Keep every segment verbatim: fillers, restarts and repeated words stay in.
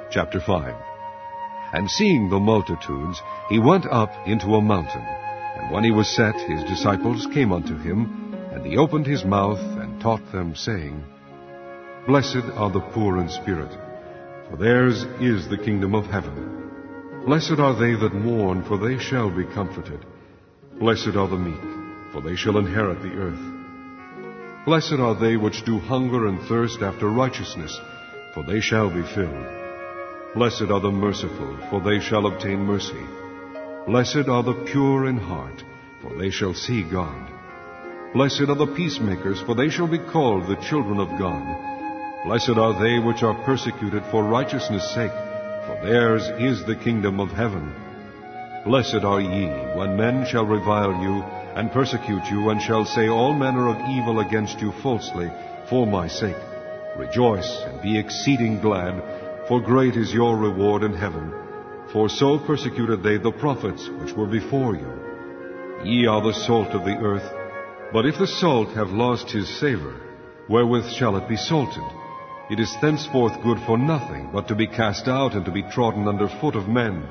Chapter five. And seeing the multitudes, he went up into a mountain. And when he was set, his disciples came unto him, and he opened his mouth and taught them, saying, Blessed are the poor in spirit, for theirs is the kingdom of heaven. Blessed are they that mourn, for they shall be comforted. Blessed are the meek, for they shall inherit the earth. Blessed are they which do hunger and thirst after righteousness, for they shall be filled. Blessed are the merciful, for they shall obtain mercy. Blessed are the pure in heart, for they shall see God. Blessed are the peacemakers, for they shall be called the children of God. Blessed are they which are persecuted for righteousness' sake, for theirs is the kingdom of heaven. Blessed are ye, when men shall revile you, and persecute you, and shall say all manner of evil against you falsely, for my sake. Rejoice, and be exceeding glad, for great is your reward in heaven. For so persecuted they the prophets which were before you. Ye are the salt of the earth. But if the salt have lost his savour, wherewith shall it be salted? It is thenceforth good for nothing, but to be cast out and to be trodden under foot of men.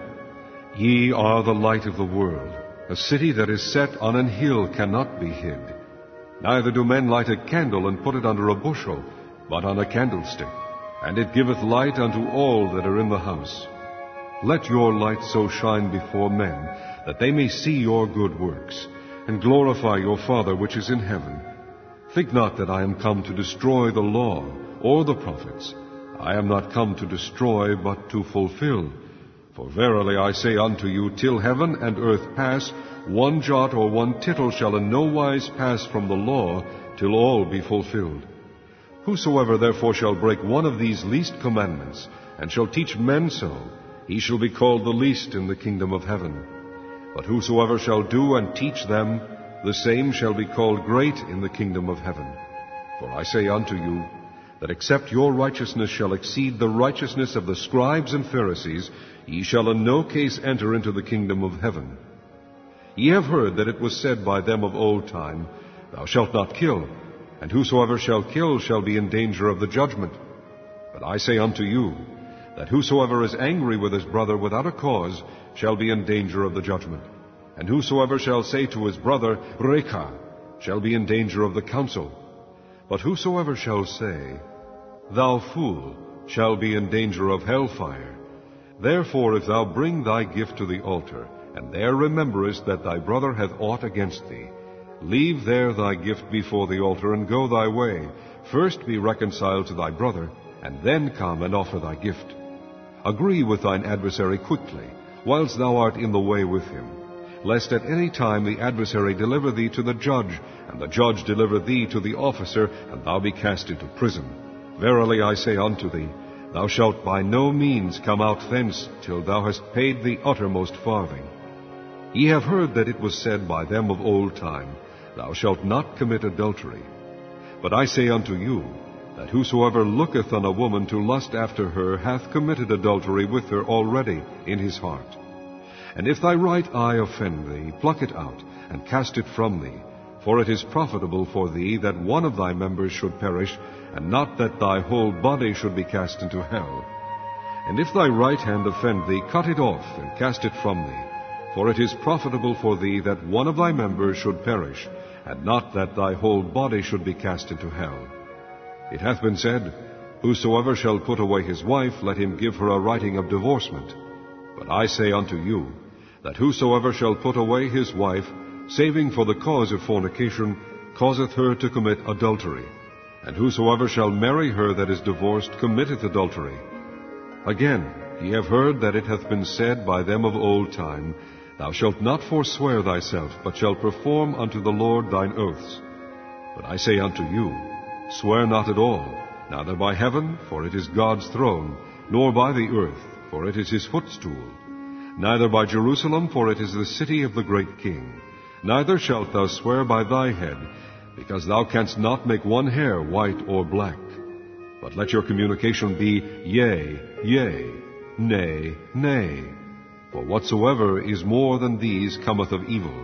Ye are the light of the world. A city that is set on an hill cannot be hid. Neither do men light a candle and put it under a bushel, but on a candlestick, and it giveth light unto all that are in the house. Let your light so shine before men, that they may see your good works, and glorify your Father which is in heaven. Think not that I am come to destroy the law or the prophets. I am not come to destroy, but to fulfill. For verily I say unto you, till heaven and earth pass, one jot or one tittle shall in no wise pass from the law, till all be fulfilled. Whosoever therefore shall break one of these least commandments, and shall teach men so, he shall be called the least in the kingdom of heaven. But whosoever shall do and teach them, the same shall be called great in the kingdom of heaven. For I say unto you, that except your righteousness shall exceed the righteousness of the scribes and Pharisees, ye shall in no case enter into the kingdom of heaven. Ye have heard that it was said by them of old time, Thou shalt not kill, and whosoever shall kill shall be in danger of the judgment. But I say unto you, that whosoever is angry with his brother without a cause shall be in danger of the judgment. And whosoever shall say to his brother, Reka, shall be in danger of the council. But whosoever shall say, Thou fool, shall be in danger of hellfire. Therefore if thou bring thy gift to the altar, and there rememberest that thy brother hath aught against thee, leave there thy gift before the altar, and go thy way. First be reconciled to thy brother, and then come and offer thy gift. Agree with thine adversary quickly, whilst thou art in the way with him, lest at any time the adversary deliver thee to the judge, and the judge deliver thee to the officer, and thou be cast into prison. Verily I say unto thee, thou shalt by no means come out thence, till thou hast paid the uttermost farthing. Ye have heard that it was said by them of old time, Thou shalt not commit adultery. But I say unto you, that whosoever looketh on a woman to lust after her hath committed adultery with her already in his heart. And if thy right eye offend thee, pluck it out, and cast it from thee. For it is profitable for thee that one of thy members should perish, and not that thy whole body should be cast into hell. And if thy right hand offend thee, cut it off, and cast it from thee. For it is profitable for thee that one of thy members should perish, and not that thy whole body should be cast into hell. It hath been said, Whosoever shall put away his wife, let him give her a writing of divorcement. But I say unto you, that whosoever shall put away his wife, saving for the cause of fornication, causeth her to commit adultery. And whosoever shall marry her that is divorced committeth adultery. Again, ye have heard that it hath been said by them of old time, Thou shalt not forswear thyself, but shalt perform unto the Lord thine oaths. But I say unto you, Swear not at all, neither by heaven, for it is God's throne, nor by the earth, for it is his footstool, neither by Jerusalem, for it is the city of the great King. Neither shalt thou swear by thy head, because thou canst not make one hair white or black. But let your communication be yea, yea, nay, nay. For whatsoever is more than these cometh of evil.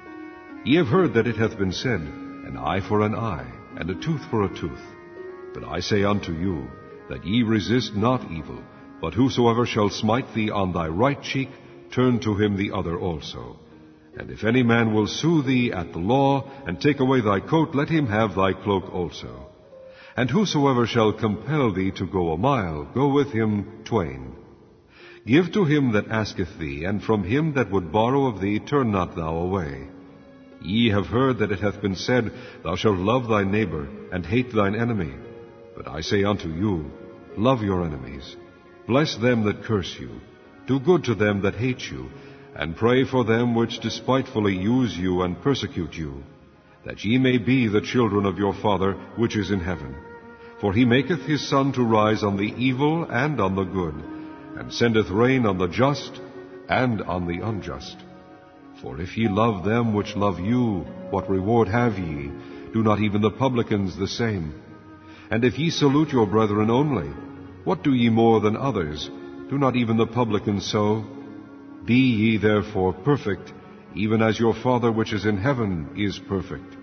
Ye have heard that it hath been said, An eye for an eye, and a tooth for a tooth. But I say unto you, that ye resist not evil, But whosoever shall smite thee on thy right cheek, turn to him the other also. And if any man will sue thee at the law, and take away thy coat, let him have thy cloak also. And whosoever shall compel thee to go a mile, go with him twain. Give to him that asketh thee, and from him that would borrow of thee turn not thou away. Ye have heard that it hath been said, Thou shalt love thy neighbor, and hate thine enemy. But I say unto you, Love your enemies, bless them that curse you, do good to them that hate you, and pray for them which despitefully use you and persecute you, that ye may be the children of your Father which is in heaven. For he maketh his sun to rise on the evil and on the good, and sendeth rain on the just and on the unjust. For if ye love them which love you, what reward have ye? Do not even the publicans the same? And if ye salute your brethren only, what do ye more than others? Do not even the publicans so? Be ye therefore perfect, even as your Father which is in heaven is perfect.